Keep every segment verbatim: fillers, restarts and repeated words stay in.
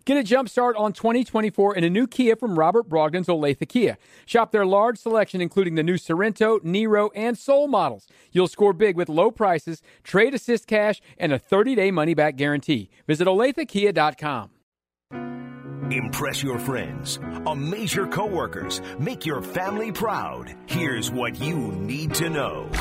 Get a jump start on twenty twenty-four in a new Kia from Robert Brogdon's Olathe Kia. Shop their large selection, including the new Sorrento, Nero, and Soul models. You'll score big with low prices, trade assist cash, and a thirty-day money-back guarantee. Visit olathe kia dot com. Impress your friends, amaze your coworkers, make your family proud. Here's what you need to know.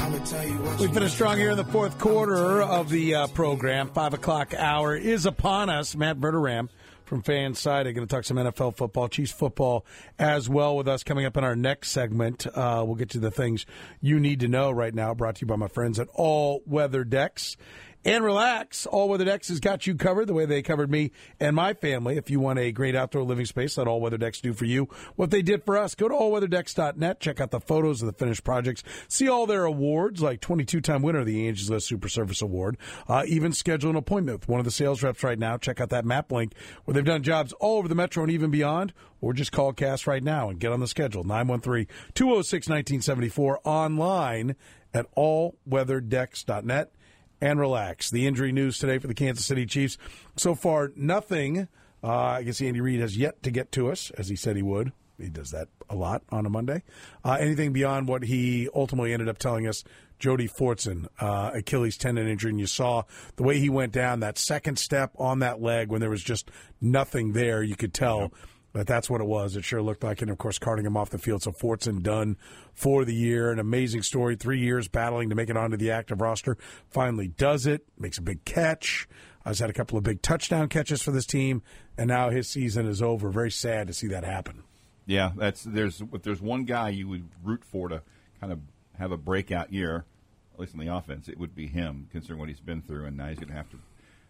We finished strong here in the fourth quarter of the uh, program. Five o'clock hour is upon us. Matt Verderam from Fanside are going to talk some N F L football, Chiefs football as well with us coming up in our next segment. Uh, we'll get to the things you need to know right now, brought to you by my friends at All Weather Decks. And relax, All Weather Decks has got you covered the way they covered me and my family. If you want a great outdoor living space, let All Weather Decks do for you what they did for us. Go to all weather decks dot net, check out the photos of the finished projects, see all their awards, like twenty-two-time winner of the Angie's List Super Service Award. Uh, even schedule an appointment with one of the sales reps right now. Check out that map link where they've done jobs all over the metro and even beyond. Or just call Cass right now and get on the schedule, nine one three, two oh six, one nine seven four, online at all weather decks dot net. And relax. The injury news today for the Kansas City Chiefs. So far, nothing. Uh, I guess Andy Reid has yet to get to us, as he said he would. He does that a lot on a Monday. Uh, anything beyond what he ultimately ended up telling us, Jody Fortson, uh, Achilles tendon injury, and you saw the way he went down, that second step on that leg when there was just nothing there. You could tell. Yep. But that's what it was. It sure looked like, and of course, carting him off the field. So Fortson done for the year. An amazing story. Three years battling to make it onto the active roster. Finally does it. Makes a big catch. Has had a couple of big touchdown catches for this team, and now his season is over. Very sad to see that happen. Yeah, that's there's if there's one guy you would root for to kind of have a breakout year, at least in the offense, it would be him, considering what he's been through, and now he's going to have to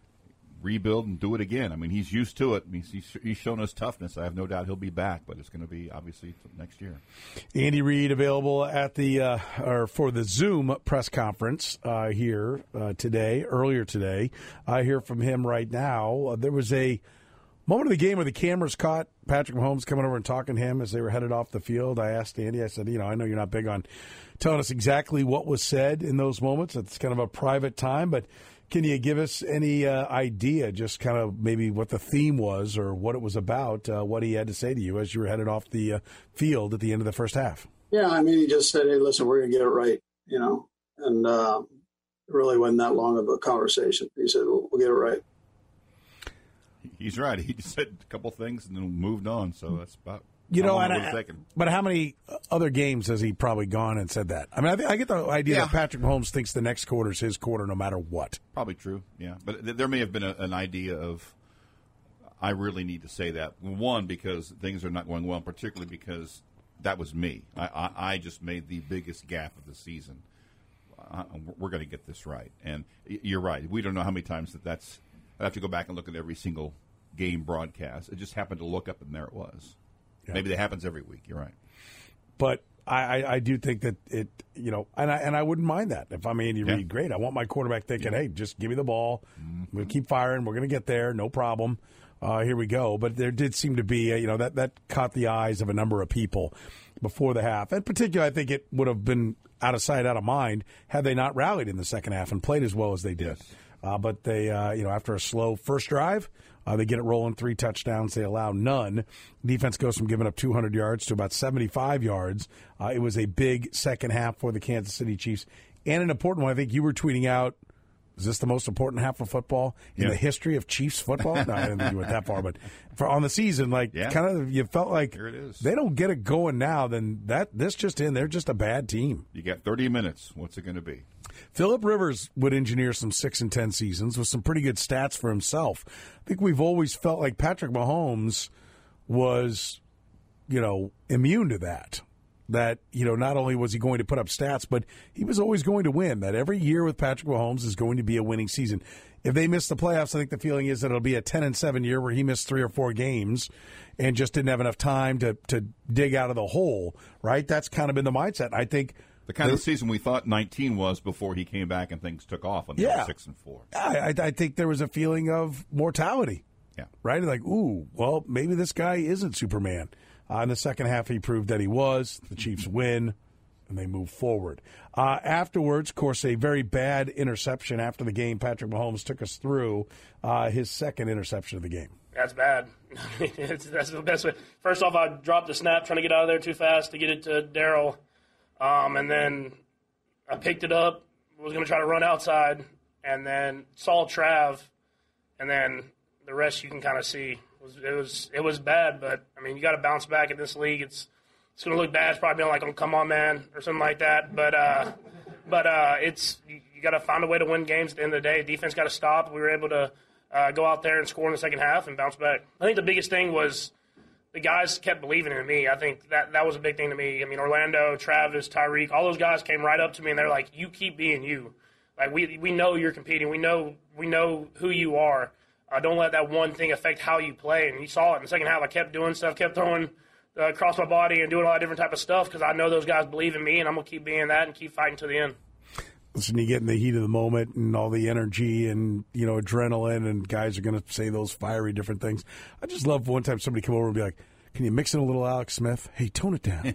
rebuild and do it again. I mean, he's used to it. I mean, he's, he's shown us toughness. I have no doubt he'll be back, but it's going to be obviously next year. Andy Reid available at the uh, or for the Zoom press conference uh, here uh, today, earlier today. I hear from him right now. Uh, there was a moment of the game where the cameras caught Patrick Mahomes coming over and talking to him as they were headed off the field. I asked Andy, I said, you know, I know you're not big on telling us exactly what was said in those moments. It's kind of a private time, but can you give us any uh, idea, just kind of maybe what the theme was or what it was about, uh, what he had to say to you as you were headed off the uh, field at the end of the first half? Yeah, I mean, he just said, hey, listen, we're going to get it right, you know, and uh, it really wasn't that long of a conversation. He said, we'll, we'll get it right. He's right. He said a couple things and then moved on, so that's about You know, and I, I, but how many other games has he probably gone and said that? I mean, I, th- I get the idea yeah. that Patrick Mahomes thinks the next quarter is his quarter no matter what. Probably true, yeah. But th- there may have been a, an idea of, I really need to say that. One, because things are not going well, particularly because that was me. I, I, I just made the biggest gaffe of the season. I, we're going to get this right. And you're right. We don't know how many times that that's – I have to go back and look at every single game broadcast. It just happened to look up, and there it was. Yeah. Maybe that happens every week. You're right. But I, I, I do think that it, you know, and I and I wouldn't mind that. If I'm Andy yeah. Reid, great. I want my quarterback thinking, yeah. hey, just give me the ball. Mm-hmm. We'll keep firing. We're going to get there. No problem. Uh, here we go. But there did seem to be, a, you know, that, that caught the eyes of a number of people before the half. In particular, I think it would have been out of sight, out of mind had they not rallied in the second half and played as well as they did. Yes. Uh, but they, uh, you know, after a slow first drive, uh, they get it rolling, three touchdowns. They allow none. Defense goes from giving up two hundred yards to about seventy-five yards. Uh, it was a big second half for the Kansas City Chiefs. And an important one, I think you were tweeting out, is this the most important half of football in yeah. the history of Chiefs football? No, I didn't think you went that far, but for on the season, like yeah. kind of you felt like Here it is. They don't get it going now, then that this just in, they're just a bad team. You got thirty minutes. What's it going to be? Phillip Rivers would engineer some six and ten seasons with some pretty good stats for himself. I think we've always felt like Patrick Mahomes was, you know, immune to that. That, you know, not only was he going to put up stats, but he was always going to win. That every year with Patrick Mahomes is going to be a winning season. If they miss the playoffs, I think the feeling is that it'll be a ten and seven year where he missed three or four games and just didn't have enough time to, to dig out of the hole, right? That's kind of been the mindset. I think the kind of season we thought nineteen was before he came back and things took off on the yeah. six and four. I, I think there was a feeling of mortality. Yeah. Right? Like, ooh, well, maybe this guy isn't Superman. Uh, in the second half, he proved that he was. The Chiefs win, and they move forward. Uh, afterwards, of course, a very bad interception after the game. Patrick Mahomes took us through uh, his second interception of the game. that's bad. it's, that's the best way. First off, I dropped the snap trying to get out of there too fast to get it to Daryl. Um, and then I picked it up, was going to try to run outside, and then saw Trav, and then the rest you can kind of see. It was, it was it was bad, but, I mean, you got to bounce back in this league. It's it's going to look bad. It's probably being like, oh, come on, man, or something like that. But uh, but uh, it's you, you got to find a way to win games at the end of the day. Defense got to stop. We were able to uh, go out there and score in the second half and bounce back. I think the biggest thing was the guys kept believing in me. I think that that was a big thing to me. I mean, Orlando, Travis, Tyreek, all those guys came right up to me, and they're like, you keep being you. Like, we we know you're competing. We know we know who you are. Uh, don't let that one thing affect how you play. And you saw it in the second half. I kept doing stuff, kept throwing uh, across my body and doing a lot of different type of stuff because I know those guys believe in me, and I'm going to keep being that and keep fighting to the end. Listen, you get in the heat of the moment and all the energy and, you know, adrenaline, and guys are going to say those fiery different things. I just love one time somebody come over and be like, can you mix in a little Alex Smith? Hey, tone it down.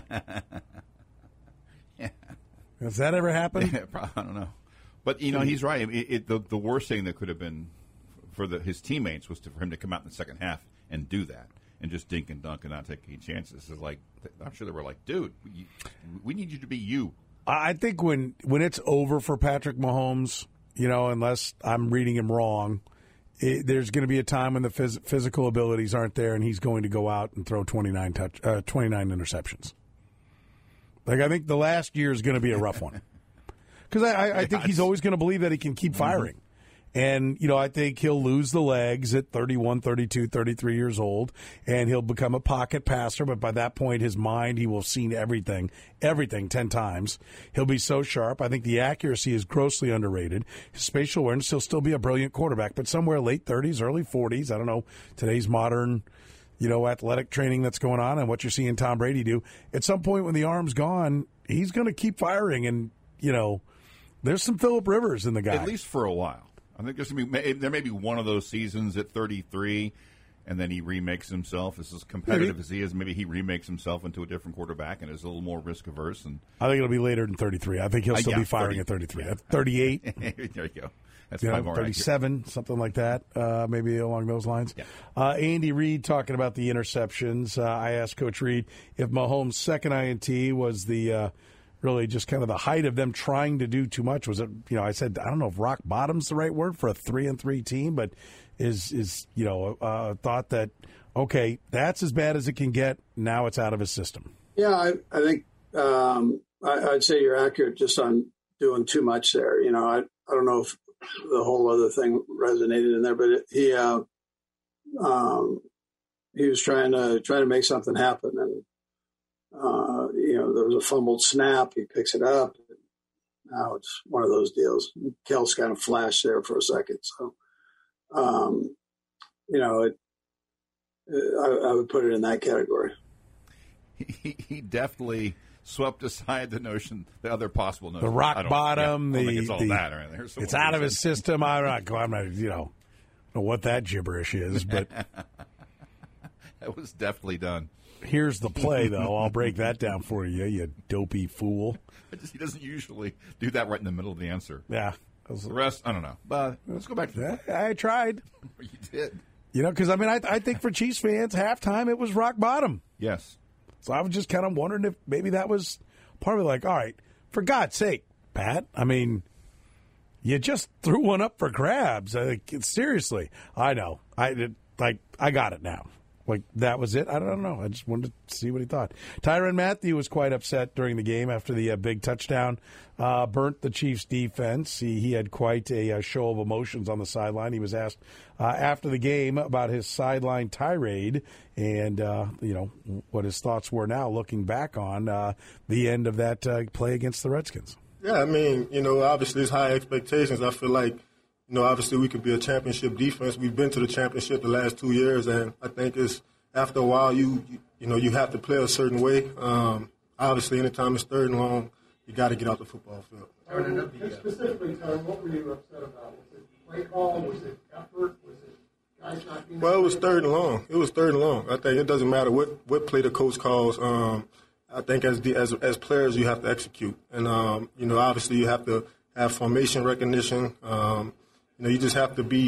Yeah. Has that ever happened? Yeah, probably, I don't know. But, you know, he's right. It, it, the, the worst thing that could have been for the, his teammates was to, for him to come out in the second half and do that and just dink and dunk and not take any chances. It's like, I'm sure they were like, dude, we, we need you to be you. I think when, when it's over for Patrick Mahomes, you know, unless I'm reading him wrong, it, there's going to be a time when the phys- physical abilities aren't there and he's going to go out and throw twenty-nine touch, uh, twenty-nine interceptions. Like, I think the last year is going to be a rough one. Because I, I, I think he's always going to believe that he can keep firing. Mm-hmm. And, you know, I think he'll lose the legs at thirty-one, thirty-two, thirty-three years old, and he'll become a pocket passer. But by that point, his mind, he will have seen everything, everything ten times. He'll be so sharp. I think the accuracy is grossly underrated. His spatial awareness, he'll still be a brilliant quarterback. But somewhere late thirties, early forties, I don't know, today's modern, you know, athletic training that's going on and what you're seeing Tom Brady do. At some point when the arm's gone, he's going to keep firing. And, you know, there's some Phillip Rivers in the guy. At least for a while. I think there's gonna be, there may be one of those seasons at thirty-three, and then he remakes himself. As competitive as he is, maybe he remakes himself into a different quarterback and is a little more risk averse. And I think it'll be later than thirty-three. I think he'll still uh, yeah, be firing thirty, at thirty-three. Yeah. At thirty-eight. There you go. That's you know, more thirty-seven, accurate. Something like that, uh, maybe along those lines. Yeah. Uh, Andy Reid talking about the interceptions. Uh, I asked Coach Reid if Mahomes' second I N T was the uh, really just kind of the height of them trying to do too much. Was it, you know, I said, I don't know if rock bottom's the right word for a three and three team, but is, is you know, uh, thought that, okay, that's as bad as it can get. Now it's out of his system. Yeah, I, I think um, I, I'd say you're accurate just on doing too much there. You know, I, I don't know if the whole other thing resonated in there, but it, he uh, um, he was trying to trying to make something happen, and uh, you know, there was a fumbled snap. He picks it up. Now it's one of those deals. Kels kind of flashed there for a second, so um, you know, it, I, I would put it in that category. He, he definitely swept aside the notion, the other possible notion. The rock bottom, yeah, the, it's all the that. Right? There's it's out of his system. I'm not, I'm not, you know, know what that gibberish is, but that was definitely done. Here's the play, though. I'll break that down for you, you dopey fool. Just, he doesn't usually do that right in the middle of the answer. Yeah. The rest, I don't know. But let's go back to that. I, I tried. You did. You know, because, I mean, I, I think for Chiefs fans, halftime, it was rock bottom. Yes. So I was just kind of wondering if maybe that was part of it. Like, all right, for God's sake, Pat, I mean, you just threw one up for grabs. I think, seriously. I know. I did, like, I got it now. Like, that was it? I don't know. I just wanted to see what he thought. Tyrann Mathieu was quite upset during the game after the uh, big touchdown. Uh, burnt the Chiefs' defense. He, he had quite a, a show of emotions on the sideline. He was asked uh, after the game about his sideline tirade and, uh, you know, what his thoughts were now looking back on uh, the end of that uh, play against the Redskins. Yeah, I mean, you know, obviously it's high expectations. I feel like, you know, obviously we could be a championship defense. We've been to the championship the last two years, and I think it's after a while you you, you know you have to play a certain way. Um, obviously, anytime it's third and long, you got to get out the football field. Tyrann, specifically, Tyrann, what were you upset about? Was it play call? Was it effort? Was it guys not being? Well, it was third and long. It was third and long. I think it doesn't matter what, what play the coach calls. Um, I think as the, as as players, you have to execute, and um, you know, obviously, you have to have formation recognition. Um, You know, you just have to be,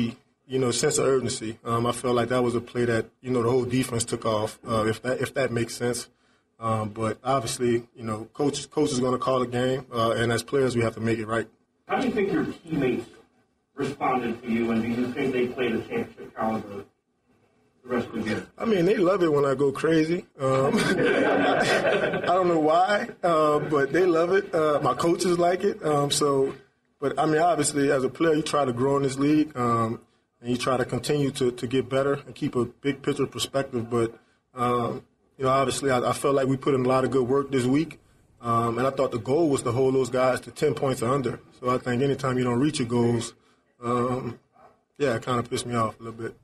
you know, sense of urgency. Um, I felt like that was a play that, you know, the whole defense took off, uh, if that if that makes sense. Um, but obviously, you know, coach coach is going to call the game, uh, and as players, we have to make it right. How do you think your teammates responded to you, and do you think they played a championship caliber the rest of the game? I mean, they love it when I go crazy. Um, I don't know why, uh, but they love it. Uh, my coaches like it. Um, so, but I mean, obviously, as a player, you try to grow in this league, um, and you try to continue to, to get better and keep a big picture perspective. But um, you know, obviously, I, I felt like we put in a lot of good work this week, um, and I thought the goal was to hold those guys to ten points or under. So I think anytime you don't reach your goals, um, yeah, it kind of pissed me off a little bit.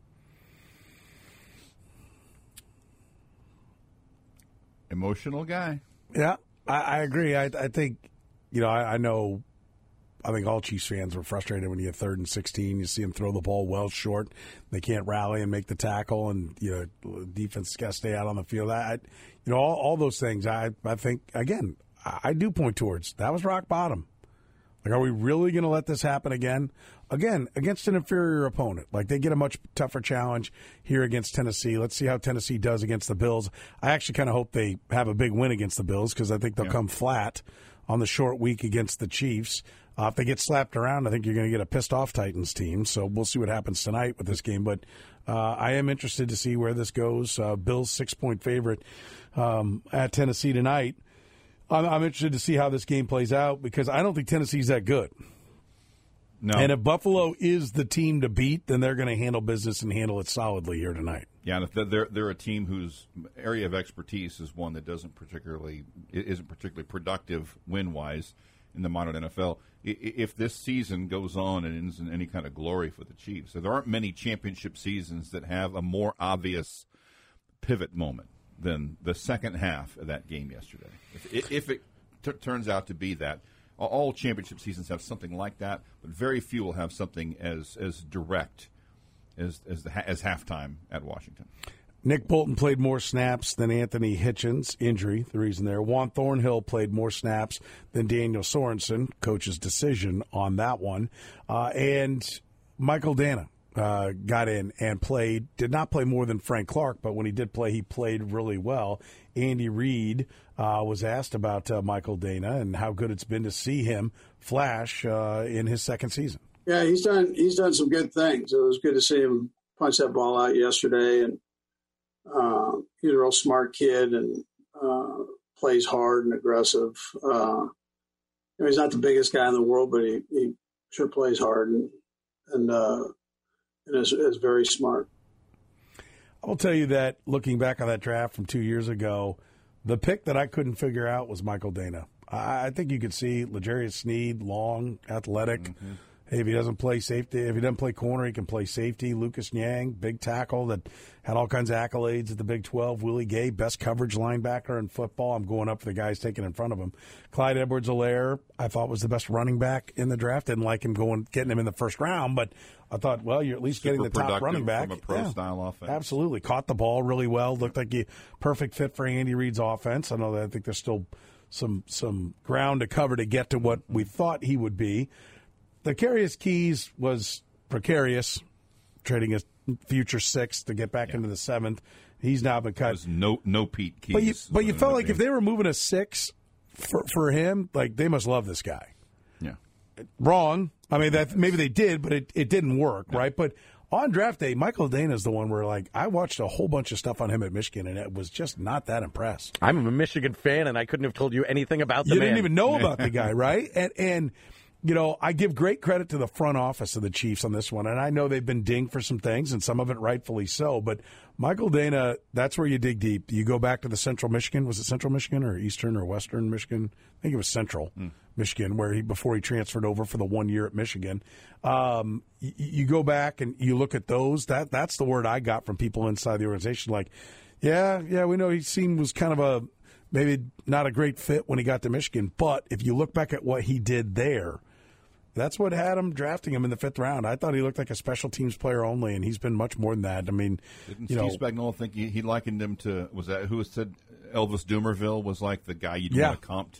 Emotional guy. Yeah, I, I agree. I, I think, you know, I, I know, I think all Chiefs fans were frustrated when you get third and sixteen. You see them throw the ball well short. They can't rally and make the tackle, and, you know, defense got to stay out on the field. I, you know, all, all those things, I, I think, again, I, I do point towards that was rock bottom. Like, are we really going to let this happen again? Again, against an inferior opponent. Like, they get a much tougher challenge here against Tennessee. Let's see how Tennessee does against the Bills. I actually kind of hope they have a big win against the Bills because I think they'll yeah. come flat on the short week against the Chiefs. Uh, if they get slapped around, I think you're going to get a pissed-off Titans team. So we'll see what happens tonight with this game. But uh, I am interested to see where this goes. Uh, Bills six-point favorite um, at Tennessee tonight. I'm, I'm interested to see how this game plays out because I don't think Tennessee's that good. No. And if Buffalo is the team to beat, then they're going to handle business and handle it solidly here tonight. Yeah, and they're they're a team whose area of expertise is one that doesn't particularly isn't particularly productive win-wise in the modern N F L. If this season goes on and ends in any kind of glory for the Chiefs, so there aren't many championship seasons that have a more obvious pivot moment than the second half of that game yesterday. If, if it t- turns out to be that, all championship seasons have something like that, but very few will have something as as direct as as, the, as halftime at Washington. Nick Bolton played more snaps than Anthony Hitchens, injury, the reason there. Juan Thornhill played more snaps than Daniel Sorensen, coach's decision on that one. Uh, and Michael Dana uh, got in and played, did not play more than Frank Clark, but when he did play, he played really well. Andy Reid uh, was asked about uh, Michael Dana and how good it's been to see him flash uh, in his second season. Yeah, he's done he's done some good things. It was good to see him punch that ball out yesterday, and uh, he's a real smart kid and uh, plays hard and aggressive. Uh, you know, he's not the biggest guy in the world, but he, he sure plays hard and and, uh, and is, is very smart. I will tell you that looking back on that draft from two years ago, the pick that I couldn't figure out was Michael Dana. I, I think you could see L'Jarius Sneed, long, athletic. Mm-hmm. Hey, if he doesn't play safety, if he doesn't play corner, he can play safety. Lucas Niang, big tackle that had all kinds of accolades at the Big twelve. Willie Gay, best coverage linebacker in football. I'm going up for the guys taken in front of him. Clyde Edwards-Helaire, I thought was the best running back in the draft. Didn't like him going, getting him in the first round, but I thought, well, you're at least Super getting the top running back. From a pro-style yeah, offense. Absolutely. Caught the ball really well. Looked like a perfect fit for Andy Reid's offense. I know that I think there's still some some ground to cover to get to what we thought he would be. L'Jarius Keys was precarious, trading a future sixth to get back yeah. into the seventh. He's now been cut. No, no Pete Keys. But you, but you felt like game. If they were moving a six for, for him, like they must love this guy. Yeah. Wrong. I mean, that maybe they did, but it, it didn't work, yeah. right? But on draft day, Michael Dana is the one where, like, I watched a whole bunch of stuff on him at Michigan, and it was just not that impressed. I'm a Michigan fan, and I couldn't have told you anything about the you man. You didn't even know about the guy, right? And and. You know, I give great credit to the front office of the Chiefs on this one, and I know they've been dinged for some things, and some of it rightfully so, but Michael Dana, that's where you dig deep. You go back to the Central Michigan. Was it Central Michigan or Eastern or Western Michigan? I think it was Central mm. Michigan, where he before he transferred over for the one year at Michigan. Um, you, you go back and you look at those. That That's the word I got from people inside the organization, like, yeah, yeah, we know he seemed was kind of a maybe not a great fit when he got to Michigan, but if you look back at what he did there, that's what had him drafting him in the fifth round. I thought he looked like a special teams player only, and he's been much more than that. I mean, didn't you Steve know, Spagnuolo think he, he likened him to, was that who said Elvis Dumervil was like the guy you'd yeah. want to comp to?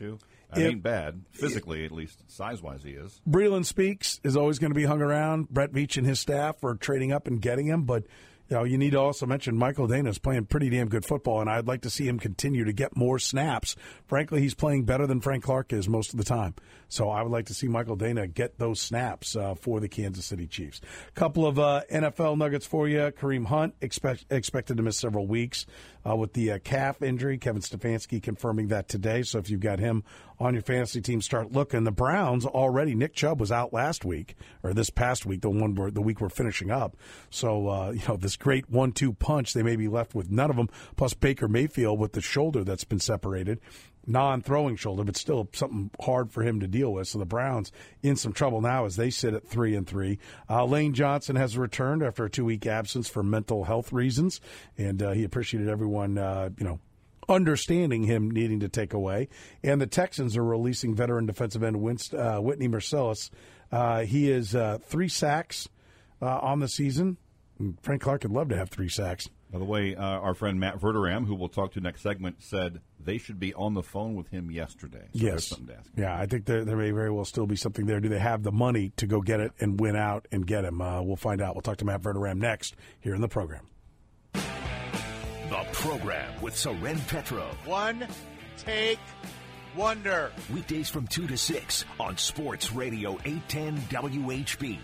I mean, bad. Physically, at least, size-wise, he is. Breeland Speaks is always going to be hung around. Brett Veach and his staff are trading up and getting him, but you know, you need to also mention Michael Dana is playing pretty damn good football, and I'd like to see him continue to get more snaps. Frankly, he's playing better than Frank Clark is most of the time. So I would like to see Michael Dana get those snaps uh, for the Kansas City Chiefs. Couple of uh, N F L nuggets for you. Kareem Hunt expect, expected to miss several weeks uh, with the uh, calf injury. Kevin Stefanski confirming that today. So if you've got him on your fantasy team, start looking. The Browns already, Nick Chubb was out last week, or this past week, the one we're, the week we're finishing up. So, uh, you know, this great one two punch, they may be left with none of them, plus Baker Mayfield with the shoulder that's been separated. Non-throwing shoulder, but still something hard for him to deal with. So the Browns in some trouble now as they sit at three and three. Uh, Lane Johnson has returned after a two-week absence for mental health reasons, and uh, he appreciated everyone, uh, you know, understanding him needing to take away. And the Texans are releasing veteran defensive end Winst, uh, Whitney Mercilus. Uh, he is uh, three sacks uh, on the season. And Frank Clark would love to have three sacks. By the way, uh, our friend Matt Verderam, who we'll talk to next segment, said they should be on the phone with him yesterday. So yes. There's something to ask. Yeah, I think there, there may very well still be something there. Do they have the money to go get it and win out and get him? Uh, we'll find out. We'll talk to Matt Verderam next here in the program. The program with Soren Petro. One take wonder. Weekdays from two to six on Sports Radio eight ten W H B.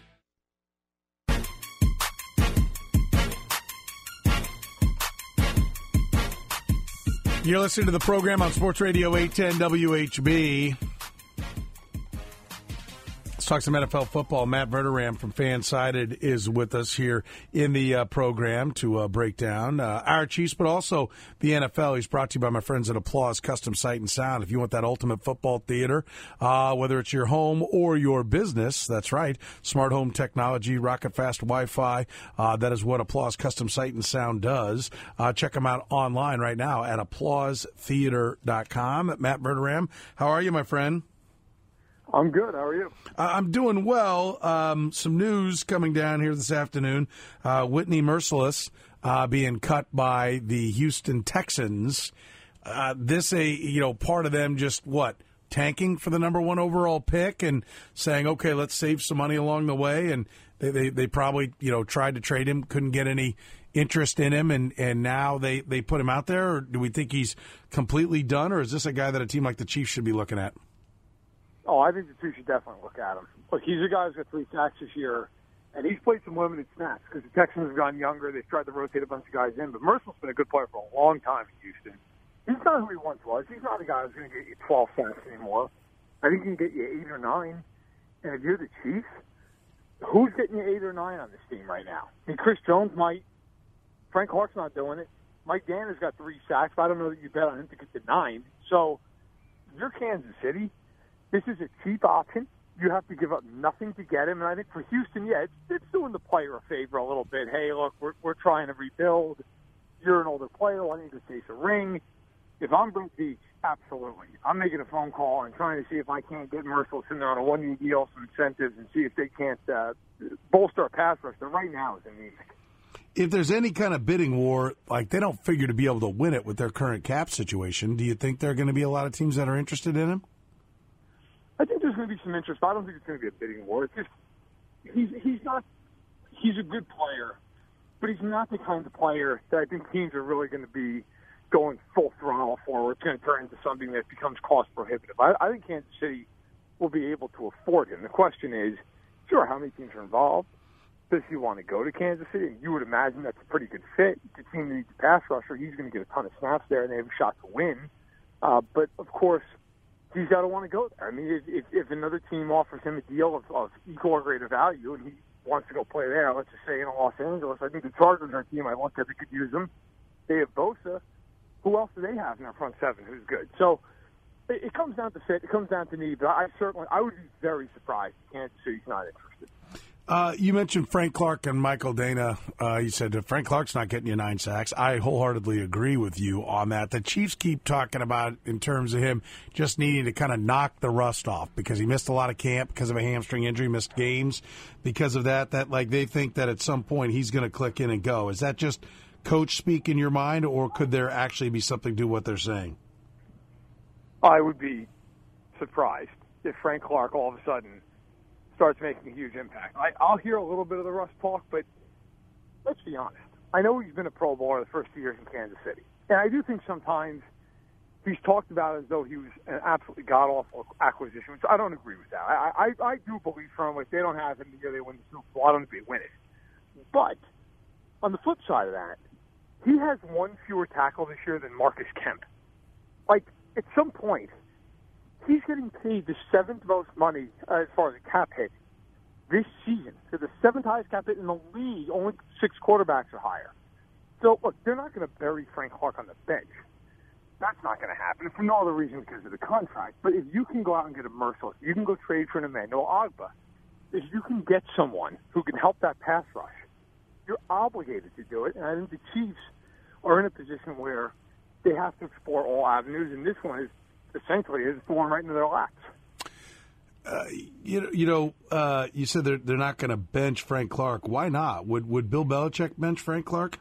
You're listening to the program on Sports Radio eight ten W H B. Let's talk some N F L football. Matt Verderam from Fansided is with us here in the uh, program to uh, break down uh, our Chiefs, but also the N F L. He's brought to you by my friends at Applause Custom Sight and Sound. If you want that ultimate football theater, uh, whether it's your home or your business, that's right, smart home technology, rocket-fast Wi-Fi, uh, that is what Applause Custom Sight and Sound does. Uh, check them out online right now at applause theater dot com. Matt Verderam, how are you, my friend? I'm good. How are you? Uh, I'm doing well. Um, some news coming down here this afternoon. Uh, Whitney Mercilus uh, being cut by the Houston Texans. Uh, this a you know part of them just what tanking for the number one overall pick and saying, okay, let's save some money along the way. And they they, they probably you know tried to trade him, couldn't get any interest in him, and, and now they, they put him out there. Or do we think he's completely done, or is this a guy that a team like the Chiefs should be looking at? Oh, I think the Chiefs should definitely look at him. Look, he's a guy who's got three sacks this year, and he's played some limited snaps because the Texans have gone younger. They've tried to rotate a bunch of guys in, but Mercilus been a good player for a long time in Houston. He's not who he once was. He's not a guy who's going to get you twelve sacks anymore. I think he can get you eight or nine. And if you're the Chiefs, who's getting you eight or nine on this team right now? I mean, Chris Jones might. Frank Clark's not doing it. Mike Danner's got three sacks, but I don't know that you bet on him to get to nine. So if you're Kansas City, this is a cheap option. You have to give up nothing to get him. And I think for Houston, yeah, it's, it's doing the player a favor a little bit. Hey, look, we're, we're trying to rebuild. You're an older player. Why don't you just chase a ring? If I'm Brett Veach, absolutely. I'm making a phone call and trying to see if I can't get Mercilus in there on a one-year deal, some incentives, and see if they can't uh, bolster a pass rush. But right now is anemic. If there's any kind of bidding war, like they don't figure to be able to win it with their current cap situation, do you think there are going to be a lot of teams that are interested in him? I think there's going to be some interest. But I don't think it's going to be a bidding war. It's just he's he's not he's a good player, but he's not the kind of player that I think teams are really going to be going full throttle for. Where it's going to turn into something that becomes cost prohibitive. I, I think Kansas City will be able to afford him. The question is, sure, how many teams are involved? Does he want to go to Kansas City? You would imagine that's a pretty good fit. The team needs a pass rusher. He's going to get a ton of snaps there, and they have a shot to win. Uh, but, of course, he's got to want to go there. I mean, if, if, if another team offers him a deal of, of equal or greater value and he wants to go play there, let's just say in Los Angeles, I think the Chargers are a team I look at that could use him. They have Bosa. Who else do they have in their front seven who's good? So it, it comes down to fit. It comes down to need. But I certainly I would be very surprised if Kansas City's not interested. Uh, you mentioned Frank Clark and Michael Dana. Uh, you said that Frank Clark's not getting you nine sacks. I wholeheartedly agree with you on that. The Chiefs keep talking about in terms of him just needing to kind of knock the rust off because he missed a lot of camp because of a hamstring injury, missed games because of that. That like they think that at some point he's going to click in and go. Is that just coach speak in your mind, or could there actually be something to what they're saying? I would be surprised if Frank Clark all of a sudden starts making a huge impact. I, I'll hear a little bit of the Russ talk, but let's be honest. I know he's been a Pro Bowler the first two years in Kansas City. And I do think sometimes he's talked about it as though he was an absolutely god-awful acquisition, which I don't agree with that. I, I, I do believe firmly if they don't have him the year they win the Super Bowl, I don't think they win it. But on the flip side of that, he has one fewer tackle this year than Marcus Kemp. Like, at some point, he's getting paid the seventh most money uh, as far as a cap hit this season. So the seventh highest cap hit in the league. Only six quarterbacks are higher. So, look, they're not going to bury Frank Clark on the bench. That's not going to happen for no other reason because of the contract. But if you can go out and get a Merciless, you can go trade for an Emmanuel Ogbah. If you can get someone who can help that pass rush, you're obligated to do it. And I think the Chiefs are in a position where they have to explore all avenues, and this one is essentially is falling right into their laps. Uh, you know, you know, uh, you said they're they're not going to bench Frank Clark. Why not? Would would Bill Belichick bench Frank Clark?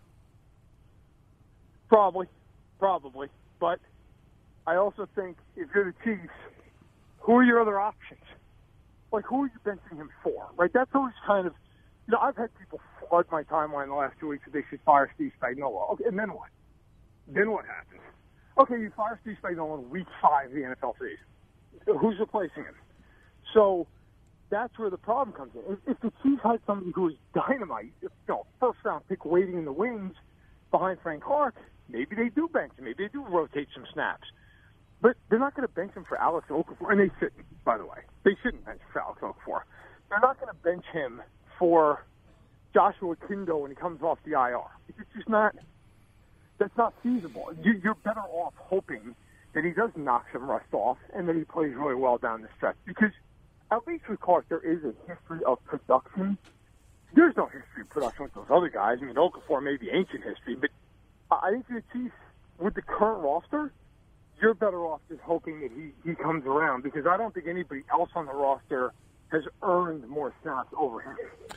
Probably, probably. But I also think if you're the Chiefs, who are your other options? Like, who are you benching him for? Right? That's always kind of, you know, I've had people flood my timeline the last two weeks that they should fire Steve Spagnuolo. Okay, and then what? Then what happens? Okay, you fire Steve Spagnuolo in week five of the N F L season. Who's replacing him? So that's where the problem comes in. If, if the Chiefs had somebody who is dynamite, if, you know, first-round pick waiting in the wings behind Frank Clark, maybe they do bench him. Maybe they do rotate some snaps. But they're not going to bench him for Alex Okafor. And they shouldn't, by the way. They shouldn't bench for Alex Okafor. They're not going to bench him for Joshua Kindo when he comes off the I R. It's just not – that's not feasible. You, you're better off hoping that he does knock some rust off and that he plays really well down the stretch. Because at least with Clark, there is a history of production. There's no history of production with those other guys. I mean, Okafor may be ancient history, but I think the Chiefs, with the current roster, you're better off just hoping that he, he comes around because I don't think anybody else on the roster has earned more snaps over him.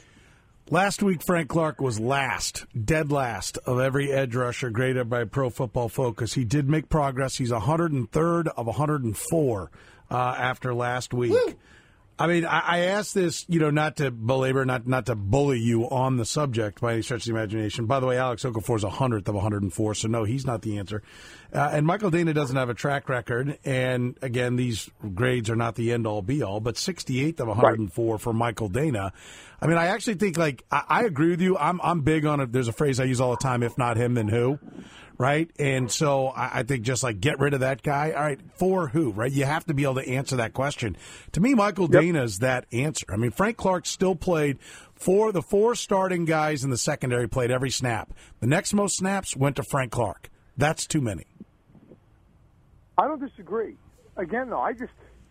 Last week, Frank Clark was last, dead last, of every edge rusher graded by Pro Football Focus. He did make progress. He's one hundred third of one hundred four uh, after last week. Woo! I mean, I, I asked this, you know, not to belabor, not not to bully you on the subject by any stretch of the imagination. By the way, Alex Okafor is a hundredth of one hundred four, so no, he's not the answer. Uh, and Michael Dana doesn't have a track record, and again, these grades are not the end-all, be-all, but sixty-eighth of one hundred four right. for Michael Dana. I mean, I actually think, like, I, I agree with you. I'm I'm big on it. There's a phrase I use all the time, if not him, then who? Right? And so I, I think just like get rid of that guy. All right, for who? Right? You have to be able to answer that question. To me, Michael yep. Dana's that answer. I mean, Frank Clark still played for the four starting guys in the secondary, played every snap. The next most snaps went to Frank Clark. That's too many. I don't disagree. Again, though, I just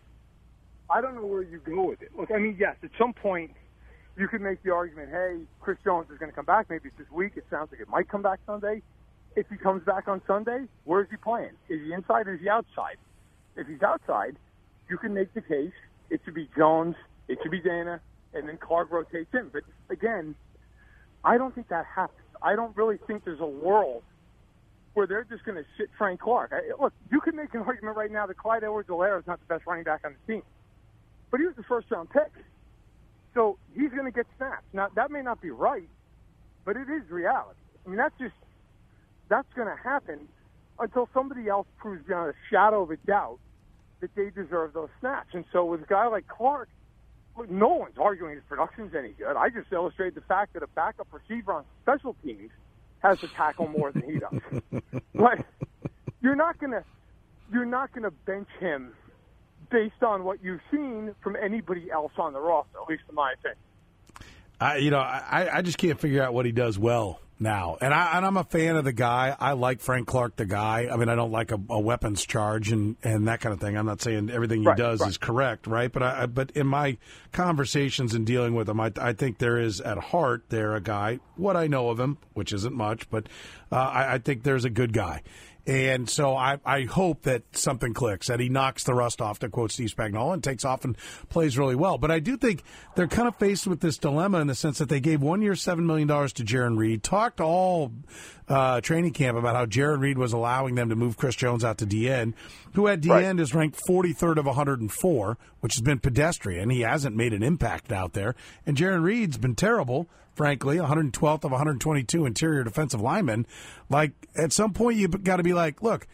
I don't know where you go with it. Look, I mean, yes, at some point you could make the argument, hey, Chris Jones is going to come back. Maybe it's this week. It sounds like it might come back Sunday. If he comes back on Sunday, where is he playing? Is he inside or is he outside? If he's outside, you can make the case it should be Jones, it should be Dana, and then Clark rotates in. But, again, I don't think that happens. I don't really think there's a world where they're just going to sit Frank Clark. I, look, you can make an argument right now that Clyde Edwards-Helaire is not the best running back on the team. But he was the first-round pick. So he's going to get snaps. Now, that may not be right, but it is reality. I mean, that's just that's going to happen until somebody else proves beyond a shadow of a doubt that they deserve those snaps. And so with a guy like Clark, look, no one's arguing his production's any good. I just illustrated the fact that a backup receiver on special teams has to tackle more than he does. But you're not going to you're not going to bench him based on what you've seen from anybody else on the roster, at least in my opinion. I, you know, I, I just can't figure out what he does well now. And, I, and I'm a fan of the guy. I like Frank Clark, the guy. I mean, I don't like a, a weapons charge and, and that kind of thing. I'm not saying everything he right, does right. is correct, right? But I, but in my conversations and dealing with him, I, I think there is at heart there a guy, what I know of him, which isn't much, but uh, I, I think there's a good guy. And so I, I hope that something clicks, that he knocks the rust off, to quote Steve Spagnuolo, and takes off and plays really well. But I do think they're kind of faced with this dilemma in the sense that they gave one year seven million dollars to Jaron Reed, talked all uh, training camp about how Jaron Reed was allowing them to move Chris Jones out to D N, who at D N right. is ranked forty-third of one hundred four, which has been pedestrian. He hasn't made an impact out there. And Jaron Reed's been terrible. Frankly, one hundred twelfth of one hundred twenty-two interior defensive linemen. Like, at some point, you've got to be like, look,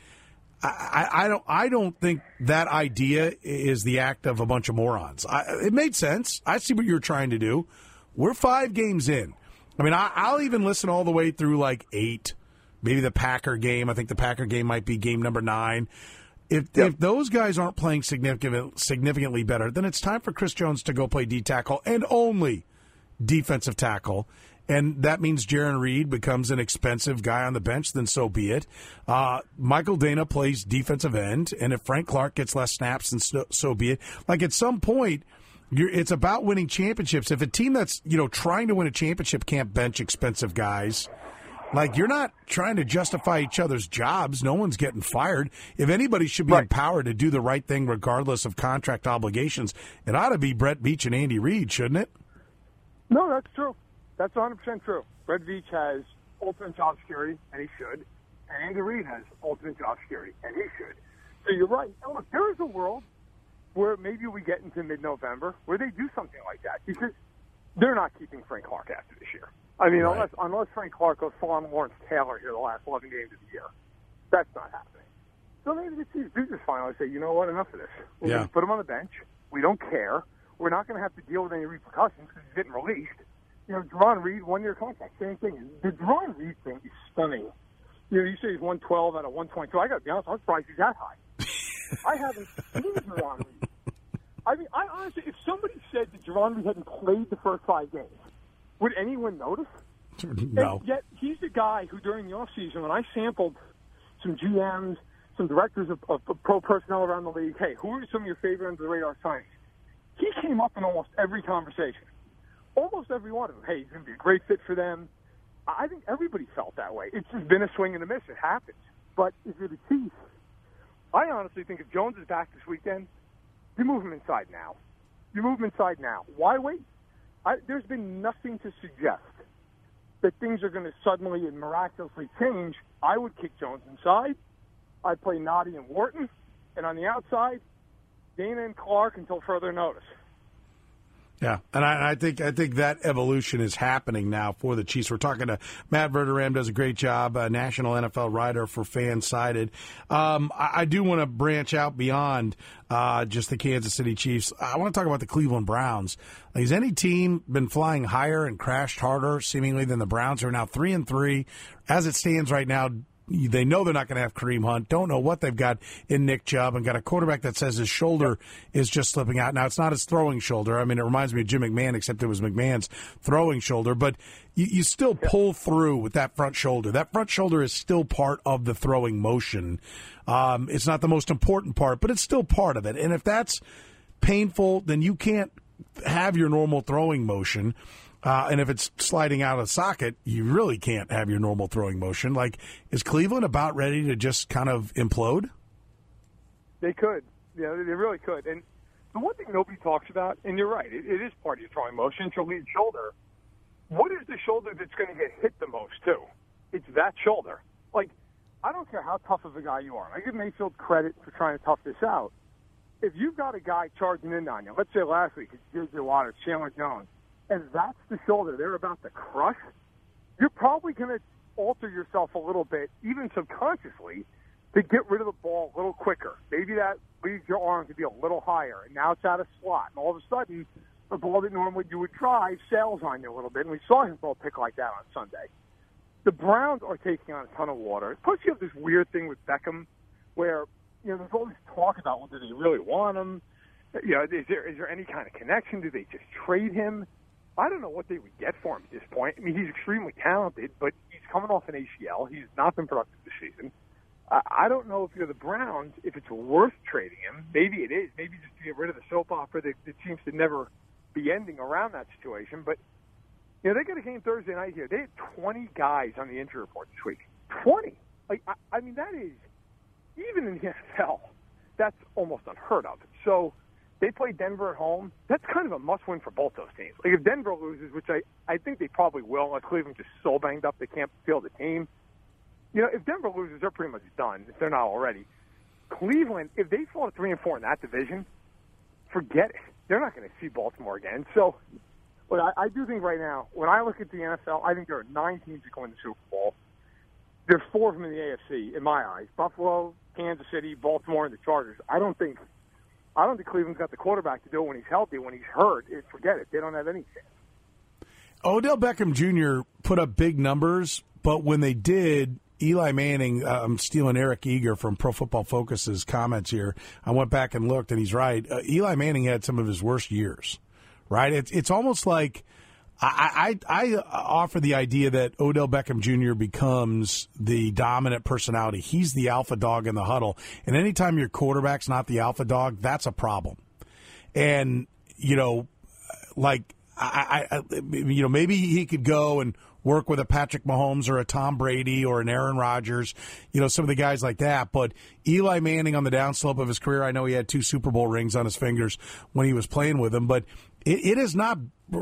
I, I don't I don't think that idea is the act of a bunch of morons. I, it made sense. I see what you're trying to do. We're five games in. I mean, I, I'll even listen all the way through, like, eight. Maybe the Packer game. I think the Packer game might be game number nine. If yep. if those guys aren't playing significant, significantly better, then it's time for Chris Jones to go play D-tackle and only defensive tackle, and that means Jaron Reed becomes an expensive guy on the bench, then so be it. Uh, Michael Dana plays defensive end, and if Frank Clark gets less snaps, then so, so be it. Like, at some point, you're, it's about winning championships. If a team that's, you know, trying to win a championship can't bench expensive guys, like, you're not trying to justify each other's jobs. No one's getting fired. If anybody should be right. empowered to do the right thing regardless of contract obligations, it ought to be Brett Veach and Andy Reid, shouldn't it? No, that's true. That's one hundred percent true. Brett Veach has ultimate job security, and he should. And Andy Reid has ultimate job security, and he should. So you're right. Now, look, there is a world where maybe we get into mid-November where they do something like that, because they're not keeping Frank Clark after this year. I mean, right. unless unless Frank Clark goes full on Lawrence Taylor here the last eleven games of the year, that's not happening. So maybe the Chiefs do just finally say, you know what, enough of this. We're yeah. going to put him on the bench. We don't care. We're not going to have to deal with any repercussions because he's getting released. You know, Jaron Reed, one-year contract, same thing. The Jaron Reed thing is stunning. You know, you say he's one twelve out of one twenty-two. I got to be honest, I'm surprised he's that high. I haven't seen Jaron Reed. I mean, I honestly, if somebody said that Jaron Reed hadn't played the first five games, would anyone notice? No. And yet, he's the guy who, during the offseason, when I sampled some G Ms, some directors of, of, of pro personnel around the league, hey, who are some of your favorite under-the-radar signings? He came up in almost every conversation. Almost every one of them. Hey, he's going to be a great fit for them. I think everybody felt that way. It's just been a swing and a miss. It happens. But if you're the Chiefs, I honestly think if Jones is back this weekend, you move him inside now. You move him inside now. Why wait? I, there's been nothing to suggest that things are going to suddenly and miraculously change. I would kick Jones inside. I'd play Noddy and Wharton. And on the outside, Dana and Clark until further notice. Yeah, and I, I think I think that evolution is happening now for the Chiefs. We're talking to Matt Verderame, does a great job, a national N F L writer for FanSided. Um, I, I do want to branch out beyond uh, just the Kansas City Chiefs. I want to talk about the Cleveland Browns. Has any team been flying higher and crashed harder, seemingly, than the Browns, who are now three and three? As it stands right now, they know they're not going to have Kareem Hunt. Don't know what they've got in Nick Chubb, and got a quarterback that says his shoulder is just slipping out. Now, it's not his throwing shoulder. I mean, it reminds me of Jim McMahon, except it was McMahon's throwing shoulder. But you, you still pull through with that front shoulder. That front shoulder is still part of the throwing motion. Um, it's not the most important part, but it's still part of it. And if that's painful, then you can't have your normal throwing motion. Uh, and if it's sliding out of the socket, you really can't have your normal throwing motion. Like, is Cleveland about ready to just kind of implode? They could. Yeah, they really could. And the one thing nobody talks about, and you're right, it, it is part of your throwing motion, it's your lead shoulder. What is the shoulder that's going to get hit the most, too? It's that shoulder. Like, I don't care how tough of a guy you are. I give Mayfield credit for trying to tough this out. If you've got a guy charging in on you, let's say last week, it's J J Watt or Chandler Jones, and that's the shoulder they're about to crush, you're probably going to alter yourself a little bit, even subconsciously, to get rid of the ball a little quicker. Maybe that leads your arm to be a little higher, and now it's out of slot. And all of a sudden, the ball that normally you would drive sails on you a little bit, and we saw him throw a pick like that on Sunday. The Browns are taking on a ton of water. Plus, you have this weird thing with Beckham where, you know, there's all this talk about, well, do they really want him? You know, is there is there any kind of connection? Do they just trade him? I don't know what they would get for him at this point. I mean, he's extremely talented, but he's coming off an A C L. He's not been productive this season. Uh, I don't know if you're the Browns, if it's worth trading him. Maybe it is. Maybe just to get rid of the soap opera that, that seems to never be ending around that situation. But, you know, they got a game Thursday night here. They had twenty guys on the injury report this week. twenty. Like, I, I mean, that is, even in the N F L, that's almost unheard of. So they play Denver at home. That's kind of a must-win for both those teams. Like, if Denver loses, which I, I think they probably will, unless Cleveland's just so banged up they can't field the team. You know, if Denver loses, they're pretty much done, if they're not already. Cleveland, if they fall to three and four in that division, forget it. They're not going to see Baltimore again. So, but I, I do think right now, when I look at the N F L, I think there are nine teams that go in the Super Bowl. There's four of them in the A F C, in my eyes: Buffalo, Kansas City, Baltimore, and the Chargers. I don't think, I don't think Cleveland's got the quarterback to do it when he's healthy. When he's hurt, it, forget it. They don't have any chance. Odell Beckham Junior put up big numbers, but when they did, Eli Manning, uh, I'm stealing Eric Eager from Pro Football Focus's comments here. I went back and looked, and he's right. Uh, Eli Manning had some of his worst years, right? It's it's almost like I, I, I offer the idea that Odell Beckham Junior becomes the dominant personality. He's the alpha dog in the huddle, and anytime your quarterback's not the alpha dog, that's a problem. And, you know, like, I, I, you know, maybe he could go and work with a Patrick Mahomes or a Tom Brady or an Aaron Rodgers, you know, some of the guys like that. But Eli Manning on the downslope of his career, I know he had two Super Bowl rings on his fingers when he was playing with them, but it, it is not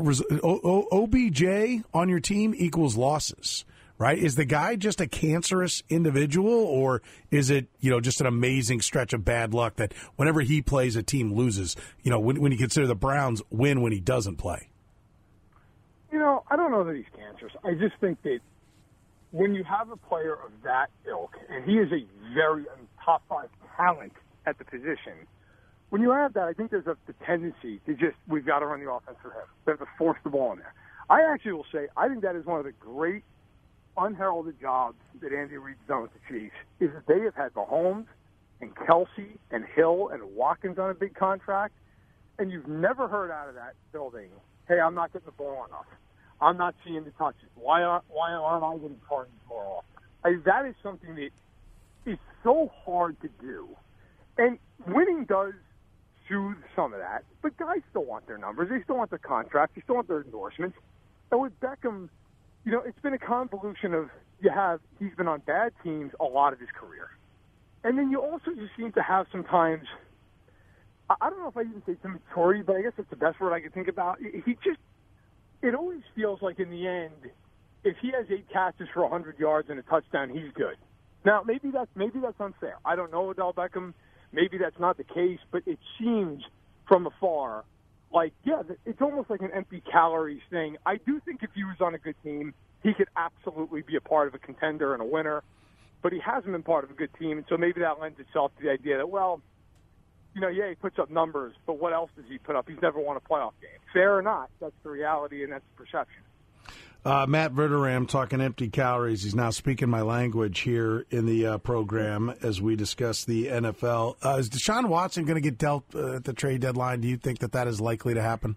O B J on your team equals losses, right? Is the guy just a cancerous individual, or is it, you know, just an amazing stretch of bad luck that whenever he plays, a team loses? You know, when, when you consider the Browns win when he doesn't play. You know, I don't know that he's cancerous. I just think that when you have a player of that ilk, and he is a very I mean, top five talent at the position, when you have that, I think there's a the tendency to just, we've got to run the offense for him. We have to force the ball in there. I actually will say, I think that is one of the great unheralded jobs that Andy Reid's done with the Chiefs, is that they have had Mahomes and Kelsey and Hill and Watkins on a big contract, and you've never heard out of that building, hey, I'm not getting the ball enough. I'm not seeing the touches. Why aren't, why aren't I getting targeted more often? I mean, that is something that is so hard to do. And winning does soothe some of that, but guys still want their numbers. They still want their contracts. They still want their endorsements. And with Beckham, you know, it's been a convolution of you have, he's been on bad teams a lot of his career. And then you also just seem to have sometimes, I don't know if I even say some maturity, but I guess that's the best word I can think about. He just, it always feels like in the end, if he has eight catches for one hundred yards and a touchdown, he's good. Now, maybe that's maybe that's unfair. I don't know Odell Beckham. Maybe that's not the case, but it seems from afar like, yeah, it's almost like an empty calories thing. I do think if he was on a good team, he could absolutely be a part of a contender and a winner, but he hasn't been part of a good team, and so maybe that lends itself to the idea that, well, you know, yeah, he puts up numbers, but what else does he put up? He's never won a playoff game. Fair or not, that's the reality and that's the perception. Uh, Matt Verderam talking empty calories. He's now speaking my language here in the uh, program as we discuss the N F L. Uh, is Deshaun Watson going to get dealt uh, at the trade deadline? Do you think that that is likely to happen?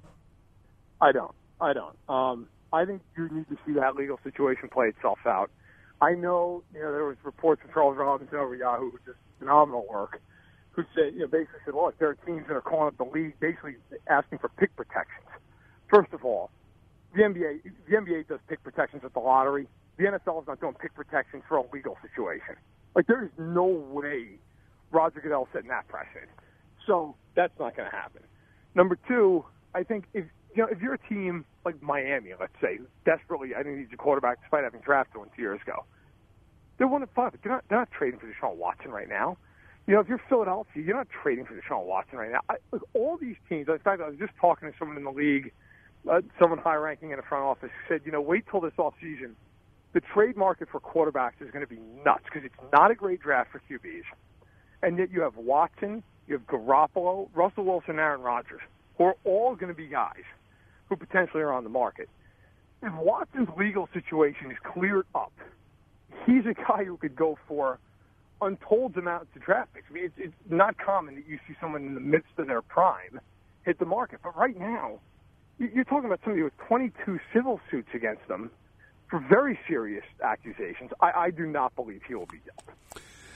I don't. I don't. Um, I think you need to see that legal situation play itself out. I know, you know, there was reports from Charles Robinson over Yahoo, who did phenomenal work, who said, you know, basically said, look, there are teams that are calling up the league basically asking for pick protections. First of all, the N B A the N B A does pick protections at the lottery. The N F L is not doing pick protections for a legal situation. Like, there is no way Roger Goodell setting that precedent. So that's not going to happen. Number two, I think if you know if you're a team like Miami, let's say, who desperately I think needs a quarterback despite having drafted one two years ago, they're one of five. They're not they're not trading for Deshaun Watson right now. You know, if you're Philadelphia, you're not trading for Deshaun Watson right now. I, look, all these teams. In fact, I was just talking to someone in the league. Uh, someone high-ranking in the front office said, you know, wait till this offseason. The trade market for quarterbacks is going to be nuts because it's not a great draft for Q Bs. And yet you have Watson, you have Garoppolo, Russell Wilson, Aaron Rodgers, who are all going to be guys who potentially are on the market. If Watson's legal situation is cleared up, he's a guy who could go for untold amounts of draft picks. I mean, it's, it's not common that you see someone in the midst of their prime hit the market. But right now, you're talking about somebody with twenty-two civil suits against them for very serious accusations. I, I do not believe he will be dealt.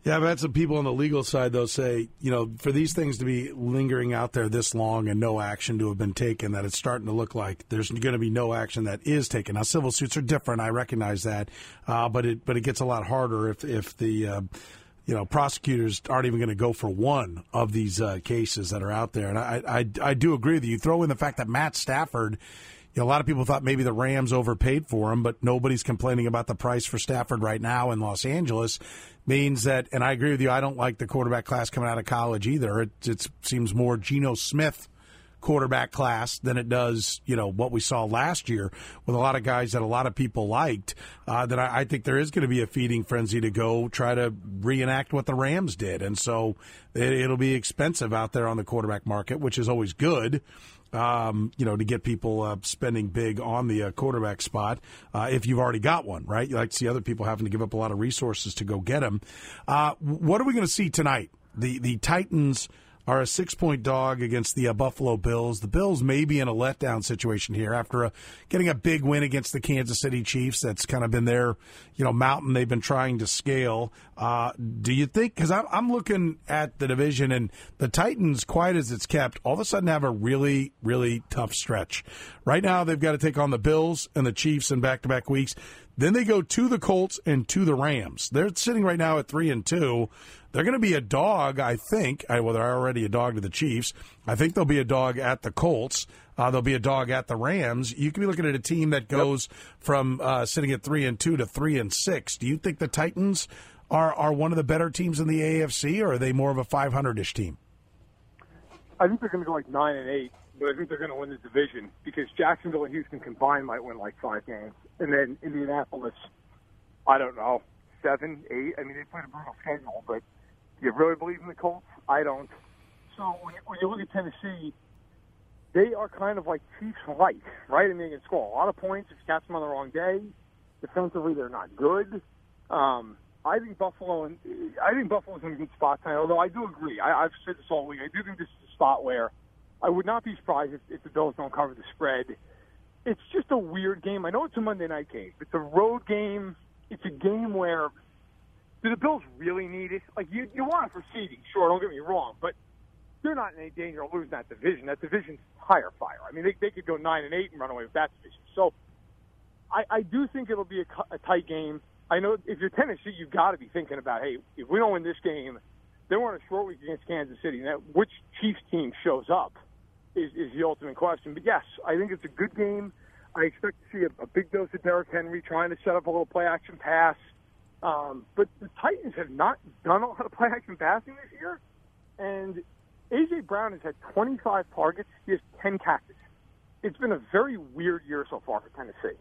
Yeah, I've had some people on the legal side, though, say, you know, for these things to be lingering out there this long and no action to have been taken, that it's starting to look like there's going to be no action that is taken. Now, civil suits are different. I recognize that. Uh, but it but it gets a lot harder if, if the, uh, you know, prosecutors aren't even going to go for one of these uh, cases that are out there. And I, I, I do agree with you. You throw in the fact that Matt Stafford, you know, a lot of people thought maybe the Rams overpaid for him, but nobody's complaining about the price for Stafford right now in Los Angeles. Means that, and I agree with you, I don't like the quarterback class coming out of college either. It, it seems more Geno Smith quarterback class than it does, you know, what we saw last year with a lot of guys that a lot of people liked. Uh, that I, I think there is going to be a feeding frenzy to go try to reenact what the Rams did. And so it, it'll be expensive out there on the quarterback market, which is always good. Um, you know, to get people uh, spending big on the uh, quarterback spot uh, if you've already got one, right? You like to see other people having to give up a lot of resources to go get them. Uh, what are we going to see tonight? The the Titans are a six-point dog against the uh, Buffalo Bills. The Bills may be in a letdown situation here after a, getting a big win against the Kansas City Chiefs. That's kind of been their, you know, mountain they've been trying to scale. Uh, do you think, because I'm, I'm looking at the division, and the Titans, quiet as it's kept, all of a sudden have a really, really tough stretch. Right now they've got to take on the Bills and the Chiefs in back-to-back weeks. Then they go to the Colts and to the Rams. They're sitting right now at three and two. They're going to be a dog, I think. Well, they're already a dog to the Chiefs. I think they'll be a dog at the Colts. Uh, they'll be a dog at the Rams. You could be looking at a team that goes yep. from uh, sitting at three and two to three and six. Do you think the Titans are are one of the better teams in the A F C, or are they more of a five hundred-ish team? I think they're going to go like nine and eight, but I think they're going to win the division because Jacksonville and Houston combined might win like five games, and then Indianapolis, I don't know, seven, eight. I mean, they played a brutal schedule, but do you really believe in the Colts? I don't. So when you, when you look at Tennessee, they are kind of like Chiefs light, right? I mean, they can score a lot of points if you catch them on the wrong day. Defensively, they're not good. Um, I think Buffalo and I think Buffalo's in a good spot tonight. Although I do agree, I, I've said this all week. I do think this is a spot where I would not be surprised if, if the Bills don't cover the spread. It's just a weird game. I know it's a Monday night game. It's a road game. It's a game where do the Bills really need it? Like, you, you want it for seeding, sure, don't get me wrong, but they're not in any danger of losing that division. That division's higher fire. I mean, they, they could go nine and eight and run away with that division. So I, I do think it'll be a, a tight game. I know if you're Tennessee, you've got to be thinking about, hey, if we don't win this game, then we're on a short week against Kansas City. Now, which Chiefs team shows up is, is the ultimate question. But, yes, I think it's a good game. I expect to see a, a big dose of Derrick Henry trying to set up a little play-action pass. Um, but the Titans have not done a lot of play-action passing this year. And A J. Brown has had twenty-five targets. He has ten catches. It's been a very weird year so far for Tennessee.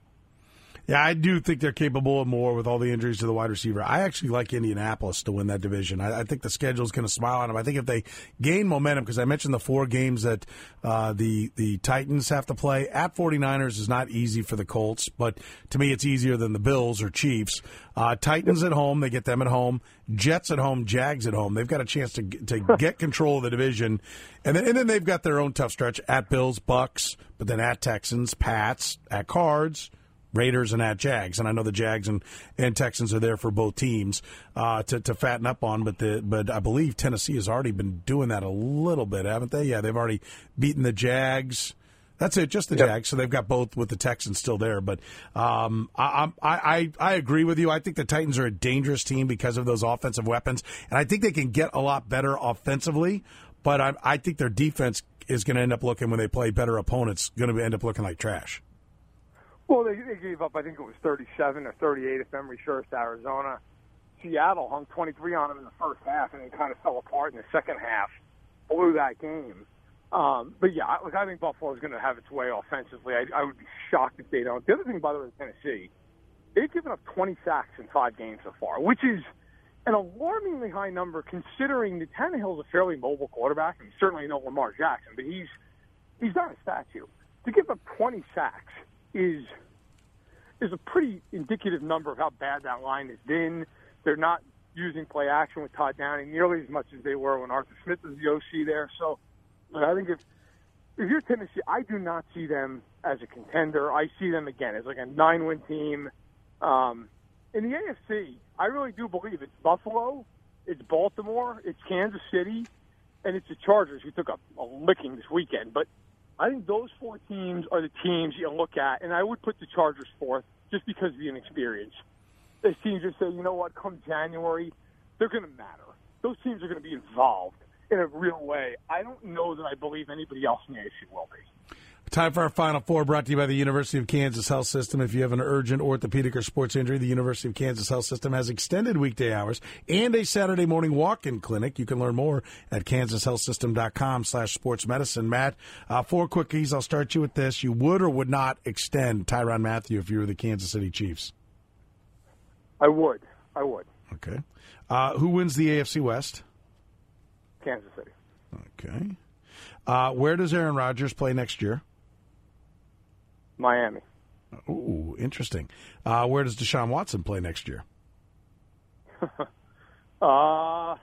Yeah, I do think they're capable of more with all the injuries to the wide receiver. I actually like Indianapolis to win that division. I, I think the schedule's going to smile on them. I think if they gain momentum, because I mentioned the four games that uh, the the Titans have to play, at 49ers is not easy for the Colts, but to me it's easier than the Bills or Chiefs. Uh, Titans at home, they get them at home. Jets at home, Jags at home. They've got a chance to to get control of the division. And then, and then they've got their own tough stretch at Bills, Bucks, but then at Texans, Pats, at Cards, Raiders, and at Jags. And I know the Jags and, and Texans are there for both teams uh, to, to fatten up on, but the but I believe Tennessee has already been doing that a little bit, haven't they? Yeah, they've already beaten the Jags. That's it, just the yep. Jags. So they've got both with the Texans still there. But um, I, I, I, I agree with you. I think the Titans are a dangerous team because of those offensive weapons. And I think they can get a lot better offensively. But I, I think their defense is going to end up looking, when they play better opponents, going to end up looking like trash. Well, they, they gave up, I think it was thirty-seven or thirty-eight, if memory serves, to Arizona. Seattle hung twenty-three on them in the first half, and it kind of fell apart in the second half, blew that game. Um, but, yeah, look, I think Buffalo is going to have its way offensively. I, I would be shocked if they don't. The other thing, by the way, in Tennessee, they've given up twenty sacks in five games so far, which is an alarmingly high number considering that Tannehill's a fairly mobile quarterback, and certainly no Lamar Jackson, but he's he's not a statue. To give up twenty sacks is is a pretty indicative number of how bad that line has been. They're not using play action with Todd Downing nearly as much as they were when Arthur Smith was the O C there. So I think if if you're Tennessee, I do not see them as a contender. I see them, again, as like a nine-win team. Um, in the A F C, I really do believe it's Buffalo, It's Baltimore, it's Kansas City, and it's the Chargers, who took a, a licking this weekend. But I think those four teams are the teams you look at, and I would put the Chargers fourth just because of the inexperience. Those teams just say, you know what, come January, they're going to matter. Those teams are going to be involved in a real way. I don't know that I believe anybody else in the A F C will be. Time for our Final Four, brought to you by the University of Kansas Health System. If you have an urgent orthopedic or sports injury, the University of Kansas Health System has extended weekday hours and a Saturday morning walk-in clinic. You can learn more at kansas health system dot com slash sports medicine. Matt, uh, four quickies. I'll start you with this. You would or would not extend Tyrann Mathieu if you were the Kansas City Chiefs? I would. I would. Okay. Uh, who wins the A F C West? Kansas City. Okay. Uh, where does Aaron Rodgers play next year? Miami. Ooh, interesting. Uh, where does Deshaun Watson play next year? uh,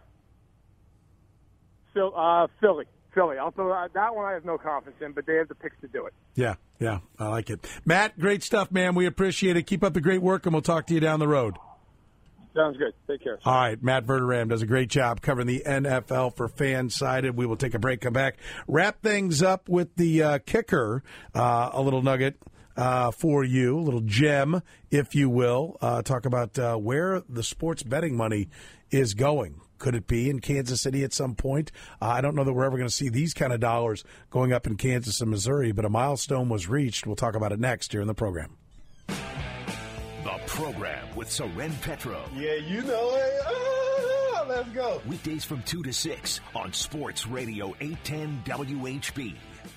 Phil, uh, Philly. Philly. I'll throw that, that one I have no confidence in, but they have the picks to do it. Yeah, yeah, I like it. Matt, great stuff, man. We appreciate it. Keep up the great work, and we'll talk to you down the road. Sounds good. Take care. All right, Matt Verderam does a great job covering the N F L for Fansided. We will take a break, come back, wrap things up with the uh, kicker, uh, a little nugget uh, for you, a little gem, if you will. Uh, talk about uh, where the sports betting money is going. Could it be in Kansas City at some point? Uh, I don't know that we're ever going to see these kind of dollars going up in Kansas and Missouri, but a milestone was reached. We'll talk about it next here in the program. The program with Soren Petro. Yeah, you know it. Ah, let's go. Weekdays from two to six on Sports Radio eight ten W H B.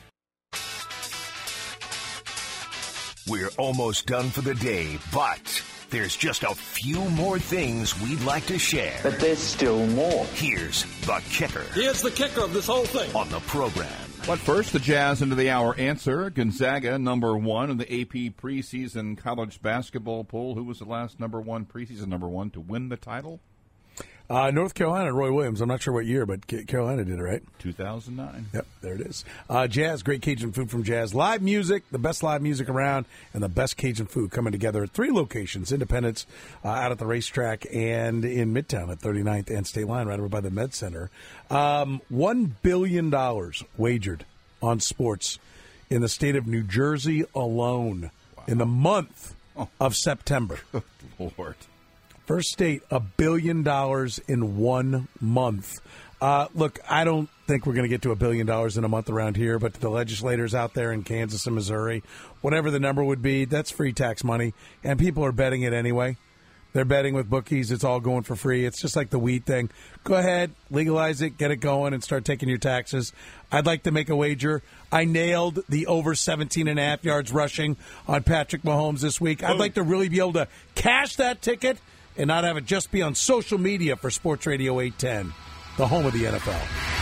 We're almost done for the day, but there's just a few more things we'd like to share. But there's still more. Here's the kicker. Here's the kicker of this whole thing. On the program. But first, the Jazz into the hour answer. Gonzaga, number one in the A P preseason college basketball poll. Who was the last number one, preseason number one, to win the title? Uh, North Carolina, Roy Williams. I'm not sure what year, but Carolina did it, right? two thousand nine. Yep, there it is. Uh, Jazz, great Cajun food from Jazz. Live music, the best live music around, and the best Cajun food coming together at three locations. Independence, uh, out at the racetrack, and in Midtown at thirty-ninth and State Line, right over by the Med Center. Um, one billion dollars wagered on sports in the state of New Jersey alone wow. in the month oh. of September. Good Lord. First state, a billion dollars in one month. Uh, look, I don't think we're going to get to a billion dollars in a month around here, but to the legislators out there in Kansas and Missouri, whatever the number would be, that's free tax money, and people are betting it anyway. They're betting with bookies. It's all going for free. It's just like the weed thing. Go ahead, legalize it, get it going, and start taking your taxes. I'd like to make a wager. I nailed the over seventeen and a half yards rushing on Patrick Mahomes this week. I'd like to really be able to cash that ticket and not have it just be on social media for Sports Radio eight ten, the home of the N F L.